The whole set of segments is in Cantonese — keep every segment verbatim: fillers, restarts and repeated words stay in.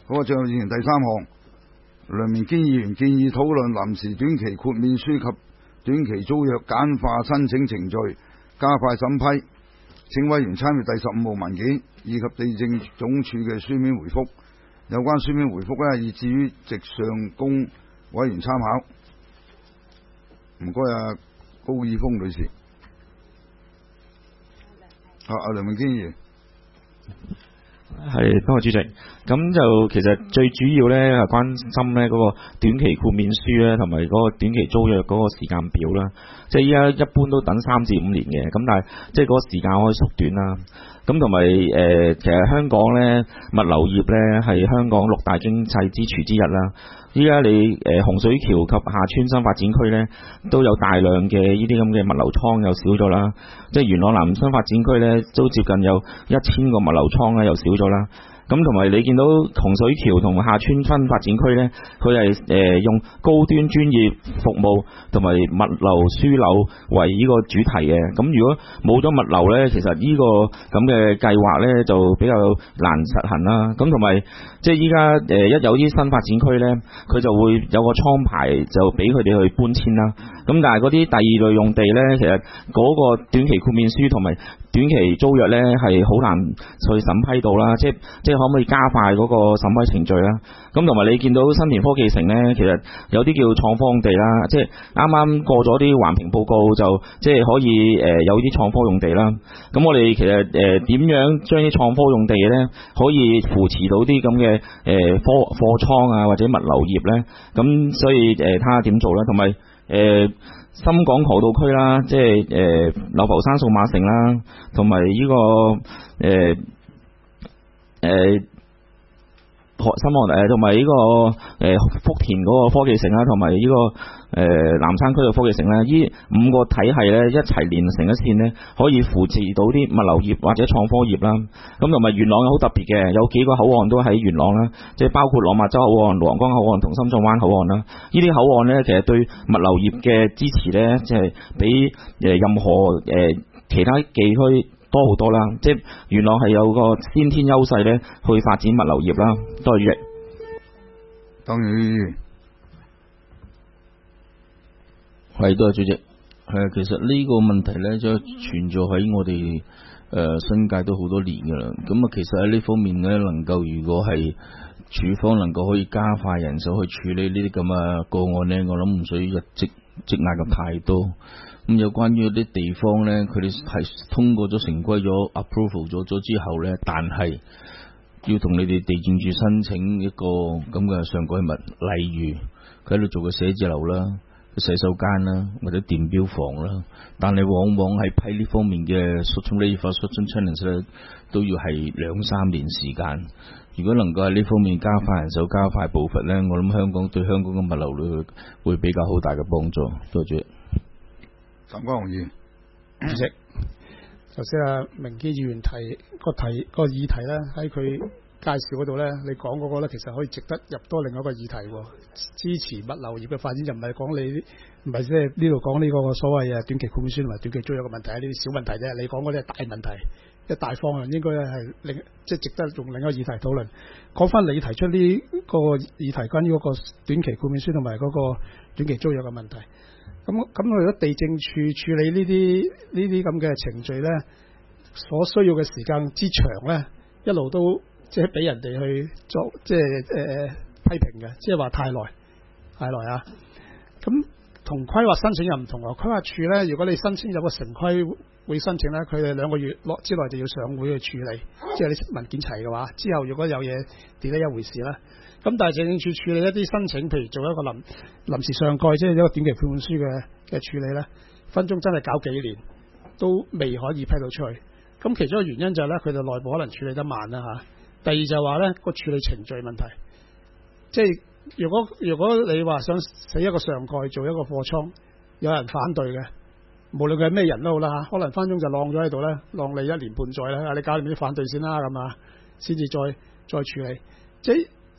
好，最後議員第三項，梁明堅議員建議討論臨時短期豁免書及短期租約簡化申請程序，加快審批。請委員參閱第十五號文件以及地政總署嘅書面回覆。有關書面回覆呢，以至於席上供委員參考。唔該啊，高爾峰女士。啊，阿梁明堅議員。 係，多謝主席。咁就其實最主要咧係關心咧嗰個短期豁免書咧，同埋嗰個短期租約嗰個時間表啦。即係依家一般都等三至五年嘅，咁但係即係嗰個時間可以縮短啦。咁同埋誒，其實香港咧物流業咧係香港六大經濟支柱之一啦。依家你誒、呃、洪水橋及廈村新發展區咧都有大量嘅呢啲咁嘅物流倉又少咗啦，即係元朗南新發展區咧都接近有一千個物流倉咧又少咗啦。咁同埋你見到洪水橋同廈村新發展區咧，佢係誒用高端專業服務同埋物流樞紐為呢個主題嘅。咁如果冇咗物流咧，其實呢個咁嘅計劃咧就比較難實行啦。咁同埋即係依家誒一有啲新發展區咧，佢就會有個倉牌就俾佢哋去搬遷啦。咁但係嗰啲第二類用地咧，其實嗰個短期豁免書同埋短期租約咧係好難去審批到啦。即係即係可唔可以加快嗰個審批程序啦？咁同埋你見到新田科技城咧，其實有啲叫創科用地啦，即係啱啱過咗啲環評報告，就即係可以誒、呃、有啲創科用地啦。咁我哋其實誒點、呃、樣將啲創科用地咧可以扶持到啲咁嘅誒貨貨倉啊或者物流業咧？咁所以誒睇下點做啦，同埋誒深港河道區啦，即係誒流浮山數碼城啦，同埋呢個誒誒深港誒同埋呢個誒、呃、福田嗰個科技城啦，同埋呢個誒、呃、南山區嘅科技城咧，呢五個體系咧一齊連成一線咧，可以扶持到啲物流業或者創科業啦。咁同埋元朗好特別嘅，有幾個口岸都喺元朗啦，即係包括落馬洲口岸、羅江口岸同深圳灣口岸啦。呢啲口岸咧，其實對物流業嘅支持咧，即係比誒任何誒、呃、其他地區多好多啦，即係元朗係有個先天優勢咧，去發展物流業啦。多謝主席。 當然， 係多謝主席。係其實呢個問題咧，就存在喺我哋誒、呃、新界都好多年噶啦。咁啊，其實喺呢方面咧，能夠如果係處方能夠可以加快人手去處理呢啲咁嘅個案咧，我諗唔需要積積壓咁太多。咁有關於啲地方咧，佢哋係通過咗成規咗 approval 咗咗之後咧，但係要同你哋地政署申請一個咁嘅上蓋物，例如佢喺度做個寫字樓啦、洗手間啦或者電錶房啦，但係往往係批呢方面嘅 construction challenge 咧，都要係兩三年時間。如果能夠喺呢方面加快人手、加快步伐咧，我諗香港對香港嘅物流會會比較好大嘅幫助。多謝。 岑國雄議員， 主席，頭先阿明基議員提個題個議題咧，喺佢介紹嗰度咧，你講嗰個咧，其實可以值得入多另外一個議題，支持物流業嘅發展，就唔係講你唔係即係呢度講呢個所謂誒短期豁免書同埋短期租約嘅問題，呢啲小問題啫。你講嗰啲係大問題，一大方向應該係另即係值得用另一個議題討論。講翻你提出呢個議題，關於嗰個短期豁免書同埋嗰個短期租約嘅問題。咁咁，如果地政處處理呢啲呢啲咁嘅程序咧，所需要嘅時間之長咧，一路都即係俾人哋去作即係誒、呃、批評嘅，即係話太耐太耐啊！咁同規劃申請又唔同喎。規劃處咧，如果你申請有個城規會申請咧，佢哋兩個月落之內就要上會去處理，即係你文件齊嘅話，之後如果有嘢跌得一回事啦。咁但係地政處處理一啲申請，譬如做一個臨臨時上蓋，即係一個短期豁免書嘅嘅處理咧，分鐘真係搞幾年都未可以批到出去。咁其中一個原因就係咧，佢哋內部可能處理得慢啦嚇。第二就係話咧，個處理程序問題，即係如果如果你話想死一個上蓋做一個貨倉，有人反對嘅，無論佢係咩人都好啦嚇，可能分鐘就晾咗喺度咧，晾你一年半載啦。你搞掂啲反對先啦，咁啊，先至再再處理。即係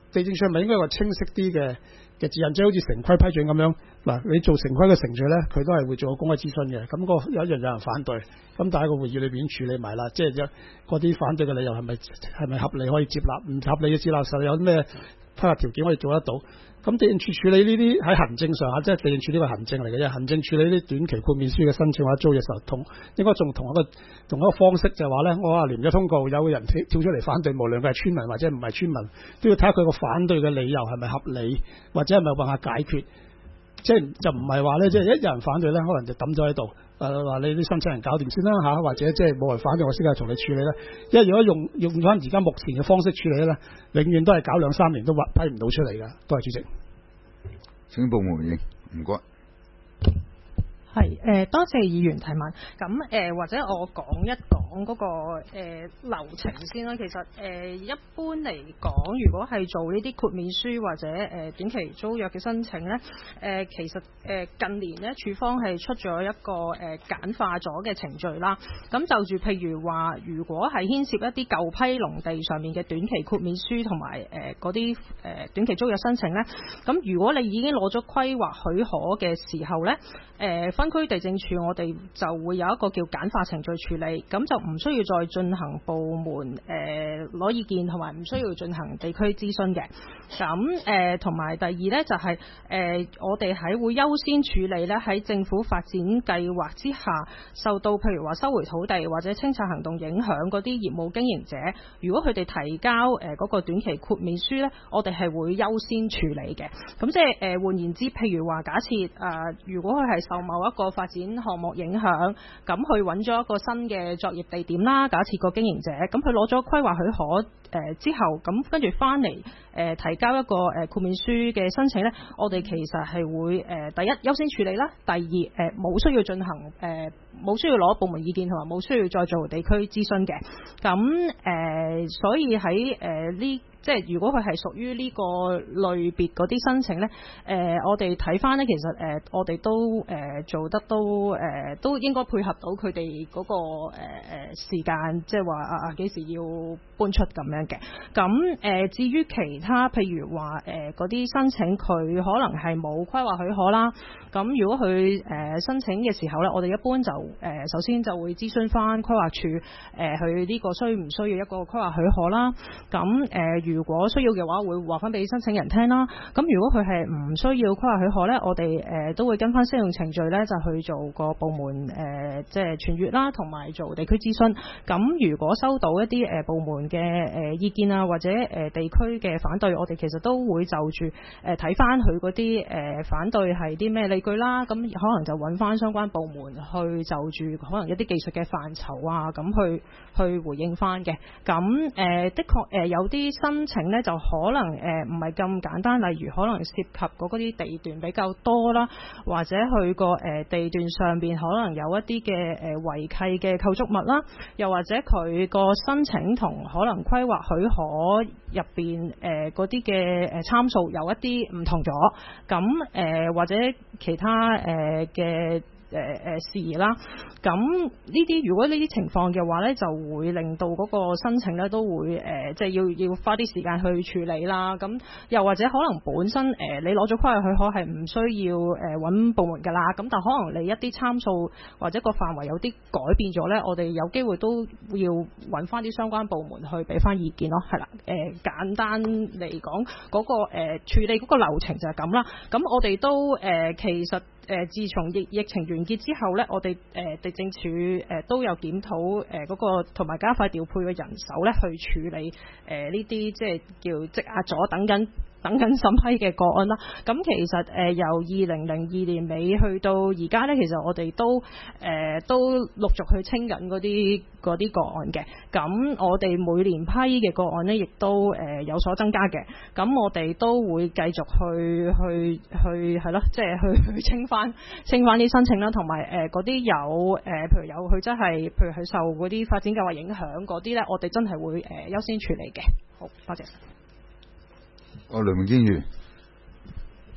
地政處係咪應該有個清晰啲嘅嘅指引，即係好似城規批准咁樣嗱，你做城規嘅程序咧，佢都係會做個公開諮詢嘅。咁、那個有一樣有人反對，咁但係個會議裏邊已經處理埋啦，即係嗰啲反對嘅理由係咪係咪合理可以接納，唔合理嘅接納實有咩批核條件可以做得到？咁地政處處理呢啲喺行政上下，即係地政處呢個行政嚟嘅啫。行政處理呢啲短期豁免書嘅申請或者租嘅時候，同應該仲同一個同一個方式，就係話咧，我話連咗通告，有個人跳跳出嚟反對，無論佢係村民或者唔係村民，都要睇下佢個反對嘅理由係咪合理，或者係咪辦法解決。即係就唔係話咧，即係一有人反對咧，可能就抌咗喺度。誒、呃、話你啲申請人搞掂先啦嚇，或者即係冇人反對，我先係同你處理啦。因為如果用用翻而家目前嘅方式處理咧，永遠都係搞兩三年都批唔到出嚟㗎。多謝主席。 請部門回應，唔該。 係誒、呃，多謝議員提問。咁誒、呃，或者我講一講嗰、那個、呃、流程先啦。其實誒、呃，一般嚟講，如果係做呢啲豁免書或者誒、呃、短期租約嘅申請咧，誒、呃、其實誒、呃、近年咧，署方係出咗一個誒、呃、簡化咗嘅程序啦。咁就住譬如話，如果係牽涉一啲舊批農地上面嘅短期豁免書同埋誒嗰啲誒短期租約申請咧，咁如果你已經攞咗規劃許可嘅時候咧，誒、呃、分區地政處我哋就會有一個叫簡化程序處理，咁就唔需要再進行部門誒攞、呃、意見，同埋唔需要進行地區諮詢嘅。咁誒同埋第二呢，就係、是、誒、呃、我哋喺會優先處理呢喺政府發展計劃之下受到譬如話收回土地或者清拆行動影響嗰啲業務經營者，如果佢哋提交誒嗰、呃那個短期豁免書呢，我哋係會優先處理嘅。咁即係誒換言之，譬如話假設誒、呃、如果佢係受某一個發展項目影響，咁佢揾咗一個新嘅作業地點啦。假設個經營者，咁佢攞咗規劃許可誒、呃、之後，咁跟住翻嚟誒提交一個誒、呃、豁免書嘅申請呢，我哋其實係會誒、呃、第一優先處理啦，第二誒冇、呃、需要進行誒冇、呃、需要攞部門意見，同埋冇需要再做地區諮詢嘅。咁誒、呃、所以喺誒呢。即係如果佢係屬於呢個類別嗰啲申請呢，誒、呃、我哋睇翻呢，其實誒、呃、我哋都誒、呃、做得都誒、呃、都應該配合到佢哋嗰個誒誒、呃、時間，即係話啊啊幾時要搬出咁樣嘅。咁誒、呃、至於其他譬如話誒嗰啲申請，佢可能係冇規劃許可啦。咁如果佢誒、呃、申請嘅時候呢，我哋一般就誒、呃、首先就會諮詢翻規劃處誒佢呢個需唔需要一個規劃許可啦。咁誒、呃如果需要嘅話，會話翻俾申請人聽啦。咁如果佢係唔需要規劃許可呢，我哋誒、呃、都會跟翻適用程序呢，就去做個部門誒、呃、即係傳閱啦，同埋做地區諮詢。咁如果收到一啲誒、呃、部門嘅誒、呃、意見啊，或者誒、呃、地區嘅反對，我哋其實都會就住誒睇翻佢嗰啲誒反對係啲咩理據啦。咁可能就揾翻相關部門去就住可能一啲技術嘅範疇啊，咁去去回應翻嘅。咁誒、呃、的確誒、呃、有啲新申請咧就可能誒唔係咁簡單，例如可能涉及嗰啲地段比較多啦，或者佢個誒地段上邊可能有一啲嘅誒違契嘅構築物啦，又或者佢個申請同可能規劃許可入邊誒嗰啲嘅誒參數有一啲唔同咗，咁誒、呃、或者其他誒嘅。誒誒事啦，咁呢啲如果呢啲情況嘅話咧，就會令到嗰個申請咧都會誒，即係要要花啲時間去處理啦。咁又或者可能本身誒、呃、你攞咗規劃許可係唔需要誒揾、呃、部門㗎啦，咁但可能你一啲參數或者個範圍有啲改變咗咧，我哋有機會都要揾翻啲相關部門去俾翻意見咯。係啦，誒、呃、簡單嚟講，嗰、嗰個誒、呃、處理嗰個流程就係咁啦。咁我哋都誒、呃、其實。誒、呃，自從疫疫情完結之後咧，我哋誒、呃、地政處誒、呃、都有檢討誒嗰個同埋加快調配嘅人手咧，去處理誒呢啲即係叫積壓咗等緊等緊審批嘅個案啦。咁其實誒、呃、由二零零二年尾去到而家咧，其實我哋都誒、呃、都陸續去清緊嗰啲嗰啲個案嘅。咁我哋每年批嘅個案咧，亦都誒、呃、有所增加嘅。咁我哋都會繼續去去去係咯，即係去去清翻清翻啲申請啦，同埋誒嗰啲有誒、呃，譬如有佢真係，譬如佢受嗰啲發展計劃影響嗰啲咧，我哋真係會誒、呃、優先處理嘅。好，多謝。 哦，梁明堅議員，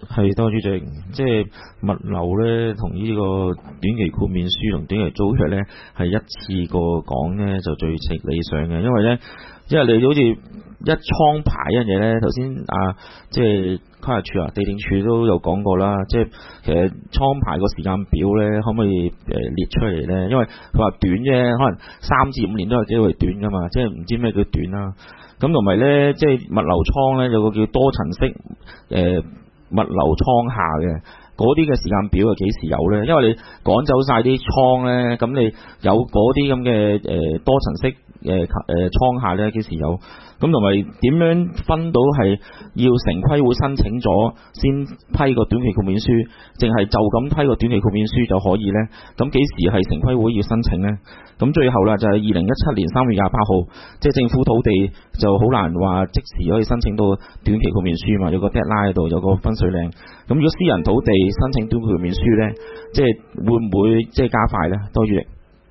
係多主席，即係物流咧，同呢個短期豁免書同短期租約咧，係一次過講咧就最理想嘅，因為咧，因為你好似一倉牌一樣嘢咧，頭先啊，即係規劃署啊、地政署都有講過啦，即係其實倉牌個時間表咧，可唔可以誒、呃、列出嚟咧？因為佢話短啫，可能三至五年都有機會短噶嘛，即係唔知咩叫短啦。咁同埋咧，即係物流倉咧有個叫多層式誒。呃物流倉下嘅嗰啲嘅時間表係幾時有呢？因為你趕走晒啲倉呢，咁你有嗰啲咁嘅誒多層式誒誒倉下呢，幾時有？咁同埋點樣分到係要城規會申請咗先批個短期豁免書，淨係就咁批個短期豁免書就可以呢？咁幾時係城規會要申請呢？咁最後啦，就係二零一七年三月廿八號，即係政府土地就好難話即時可以申請到短期豁免書嘛，有個 deadline 喺度，有個分水嶺。咁如果私人土地申請短期豁免書呢，即係會唔會即係加快呢？多謝。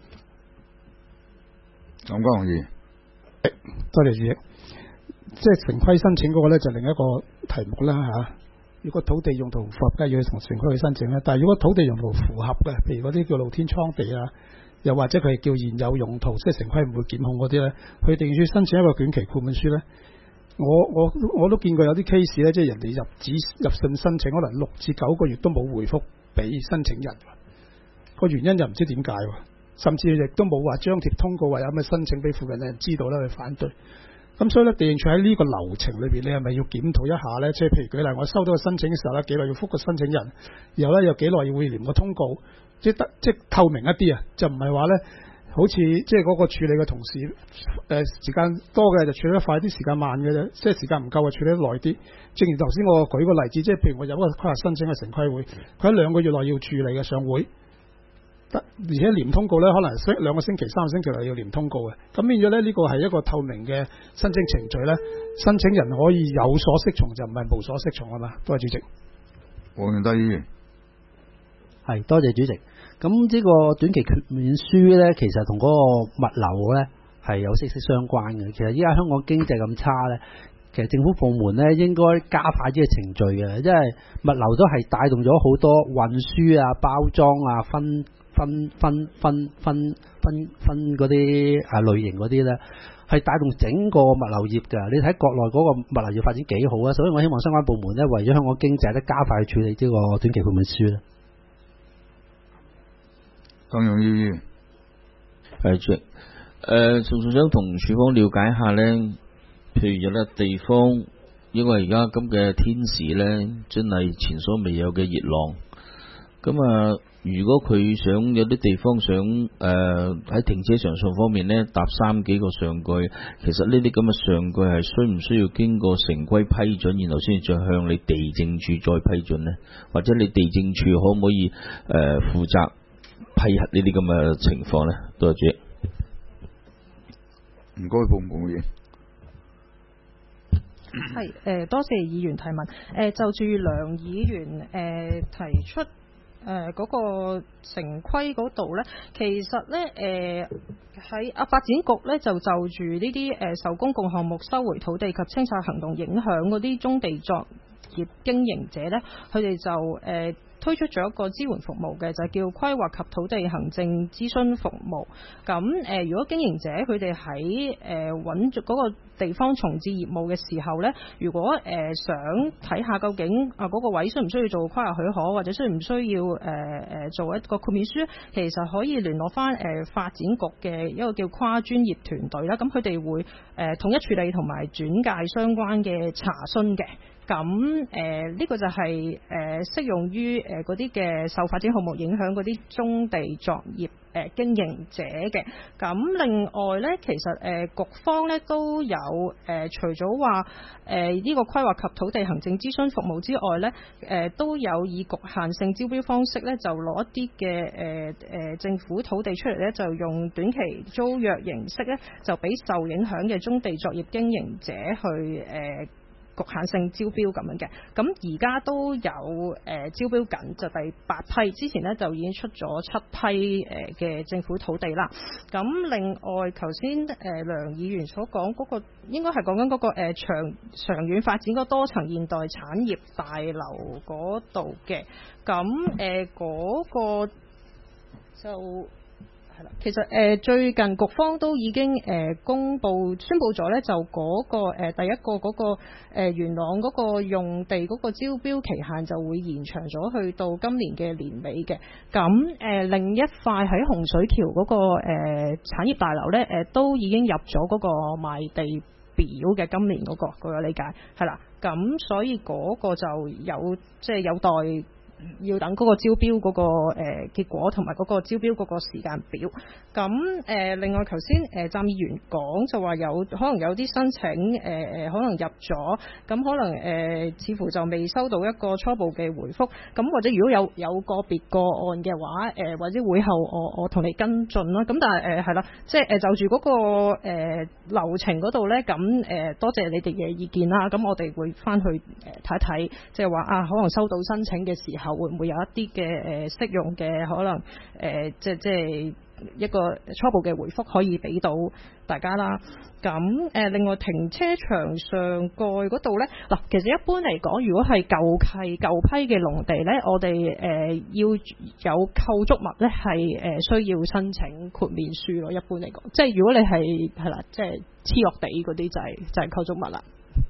咁江宏義， 多謝主席。即係城規申請嗰個咧，就另一個題目啦嚇、啊。如果土地用途符合，梗係要同城規去申請啦。但係如果土地用途符合嘅，譬如嗰啲叫露天倉地啊，又或者佢係叫現有用途，即係城規唔會檢控嗰啲咧，佢哋要申請一個短期豁免書咧。我我我都見過有啲 case 咧，即係人哋入紙入信申請，可能六至九個月都冇回覆俾申請人，個原因就唔知點解喎，甚至亦都冇話張貼通告話有咩申請俾附近嘅人知道啦，去反對。咁所以咧，地政署喺呢個流程裏邊，你係咪要檢討一下咧？即係譬如舉例，我收到個申請嘅時候咧，幾耐要覆個申請人，然後咧有幾耐要會連個通告，即係得即係透明一啲啊，就唔係話咧，好似即係嗰個處理嘅同事誒、呃、時間多嘅就處理得快啲，時間慢嘅啫，即係時間唔夠就處理得耐啲。正如頭先我舉個例子，即係譬如我有一個規劃申請嘅城規會，佢喺兩個月內要處理嘅上會。而且連通告咧，可能星兩個星期、三個星期內要連通告嘅，咁變咗咧呢個係一個透明嘅申請程序咧，申請人可以有所適從，就唔係無所適從啊嘛。多謝主席。 黃元德議員， 係多謝主席。咁呢個短期豁免書咧，其實同嗰個物流咧係有息息相關嘅。其實依家香港經濟咁差咧，其實政府部門咧應該加快啲嘅程序嘅，因為物流都係帶動咗好多運輸啊、包裝啊、分。分分分分分分嗰啲啊類型嗰啲咧，係帶動整個物流業㗎。你睇國內嗰個物流業發展幾好啊，所以我希望相關部門咧，為咗香港經濟咧，加快處理呢個短期豁免書咧。 更容易係主席，誒，仲仲想同署方了解下咧，譬如有啲地方，因為而家咁嘅天時咧，真係前所未有嘅熱浪，咁啊。如果佢想有啲地方想誒喺、呃、停車場上方面咧搭三幾個上蓋，其實呢啲咁嘅上蓋係需唔需要經過城規批准，然後先再向你地政處再批准呢？或者你地政處可唔可以誒、呃、負責批核呢啲咁嘅情況呢？多謝主席。 唔該，馮議員。 係誒、呃，多謝議員提問。誒、呃，就住梁議員誒、呃、提出。誒嗰、呃那個城規嗰度呢，其實呢，誒喺啊發展局呢，就就住呢啲誒受公共項目收回土地及清拆行動影響嗰啲棕地作業經營者呢，佢哋就誒、呃推出咗一個支援服務嘅，就係叫規劃及土地行政諮詢服務。咁誒、呃，如果經營者佢哋喺誒揾嗰個地方重置業務嘅時候呢，如果誒、呃、想睇下究竟啊嗰、那個位需唔需要做規劃許可，或者需唔需要誒誒、呃、做一個豁免書，其實可以聯絡翻誒、呃、發展局嘅一個叫跨專業團隊啦。咁佢哋會誒、呃、統一處理同埋轉介相關嘅查詢嘅。咁誒呢個就係、是、誒、呃、適用於誒嗰啲嘅受發展項目影響嗰啲棕地作業誒、呃、經營者嘅。咁另外咧，其實誒、呃、局方咧都有誒、呃、除咗話誒呢個規劃及土地行政諮詢服務之外咧，誒、呃、都有以局限性招標方式咧，就攞一啲嘅誒誒政府土地出嚟咧，就用短期租約形式咧，就俾受影響嘅棕地作業經營者去誒。呃局限性招標咁樣嘅。咁而家都有誒、呃、招標緊，就第八批，之前咧就已經出咗七批誒嘅、呃、政府土地啦。咁另外頭先誒梁議員所講嗰、那個，應該係講緊嗰個誒、呃、長長遠發展嗰多層現代產業大樓嗰度嘅。咁誒嗰個就。其實誒、呃、最近局方都已經誒、呃、公布宣布咗咧，就嗰、那個、呃、第一個嗰、那個、呃、元朗嗰個用地嗰個招標期限就會延長咗去到今年嘅年尾嘅。咁誒、呃、另一塊喺洪水橋嗰、那個誒、呃、產業大樓咧，誒、呃、都已經入咗嗰個賣地表嘅，今年嗰、那個據我理解係啦。咁所以嗰個就有即係、就是、有待。要等嗰個招標嗰、那個誒、呃、結果同埋嗰個招標嗰個時間表。咁誒、呃、另外頭先誒湛議員講就話有可能有啲申請誒誒、呃、可能入咗，咁可能誒、呃、似乎就未收到一個初步嘅回覆。咁或者如果有有個別個案嘅話，誒、呃、或者會後我我同你跟進啦。咁但係誒係啦，即係誒就住嗰、那個誒、呃、流程嗰度咧，咁誒、呃、多謝你哋嘅意見啦。咁我哋會翻去誒睇一睇，即係話啊可能收到申請嘅時候。會唔會有一啲嘅誒適用嘅可能誒、呃，即即係一個初步嘅回覆可以俾到大家啦。咁誒、呃，另外停車場上蓋嗰度咧，嗱，其實一般嚟講，如果係舊契舊批嘅農地咧，我哋誒、呃、要有構築物咧，係誒需要申請豁免書咯。一般嚟講，即係如果你係係啦，即係黐落地嗰啲就係、是、就係、是、構築物啦。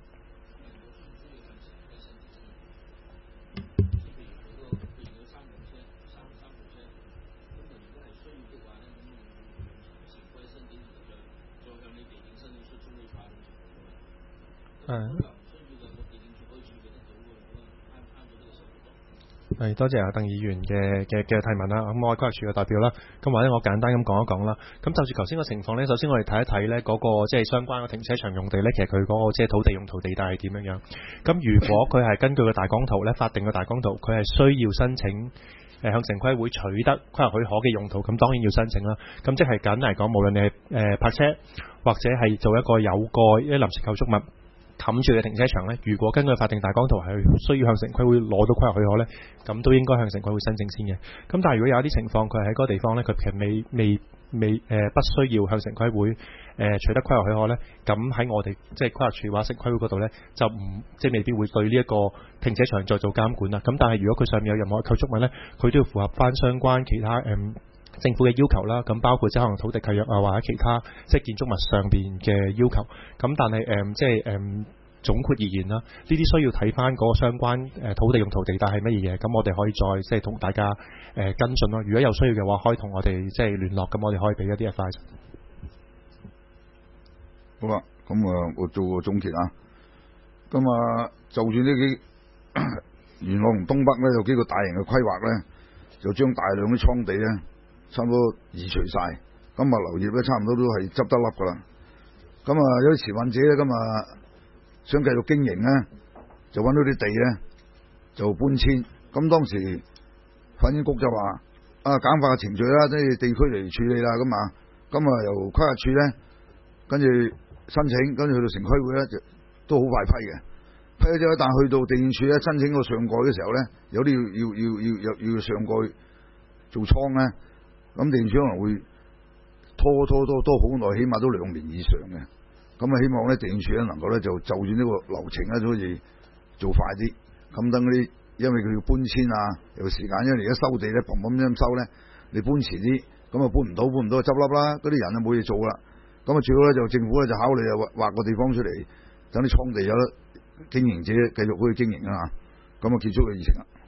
係，多謝阿鄧議員嘅嘅嘅提問啦。咁我係規劃署嘅代表啦。咁或者我簡單咁講一講啦。咁就住頭先個情況呢，首先我哋睇一睇呢嗰個即係相關嘅停車場用地呢，其實佢嗰個即係土地用途地帶係點樣樣。咁如果佢係根據個大綱圖呢，法定嘅大綱圖，佢係需要申請誒向城規會取得規劃許可嘅用途，咁當然要申請啦。咁即係簡單嚟講，無論你係誒泊車或者係做一個有蓋一臨時構築物冚住嘅停車場呢，如果根據法定大綱圖係需要向城規會攞到規劃許可呢，咁都應該向城規會申請先嘅。咁但係如果有一啲情況，佢喺嗰個地方呢，佢其實未未未誒、呃、不需要向城規會誒、呃、取得規劃許可呢，咁喺我哋即係規劃署或者城規會嗰度呢，就唔即係未必會對呢一個停車場再做監管啦。咁但係如果佢上面有任何構築物呢，佢都要符合翻相關其他誒、嗯政府嘅要求啦，咁包括即係可能土地契約啊，或者其他即係建築物上邊嘅要求。咁但係誒、嗯，即係誒、嗯、總括而言啦，呢啲需要睇翻嗰個相關誒土地用途地帶係乜嘢嘢。咁我哋可以再即係同大家誒、呃、跟進咯。如果有需要嘅話，可以同我哋即係聯絡。咁我哋可以俾一啲 advice。 好啦，咁啊，我做個總結啊。咁啊，就算呢幾元朗同東北咧有幾個大型嘅規劃咧，就將大量啲倉地咧，差唔多移除晒，咁物流業咧差唔多都係執得笠噶啦。咁啊有啲持份者咧，咁啊想繼續經營咧，就揾到啲地咧就搬遷。咁當時發展局就話啊簡化嘅程序啦，即係地區嚟處理啦咁啊。咁啊由規劃署咧跟住申請，跟住去到城規會咧就都好快批嘅。批咗之後，但去到地政署咧申請個上蓋嘅時候咧，有啲要要要要要要上蓋做倉咧。咁地政署可能會拖拖拖拖好耐，起碼都兩年以上嘅。咁啊，希望咧地政署咧能夠咧就就住呢個流程咧，都可以做快啲。咁等嗰啲，因為佢要搬遷啊，有時間，因為而家收地咧，砰砰聲收咧，你搬遲啲，咁啊搬唔到，搬唔到就執笠啦。嗰啲人啊冇嘢做啦。咁啊，最好咧就政府咧就考慮啊劃個地方出嚟，等啲倉地有得經營者繼續可以經營啊。咁啊，結束嘅議程啦。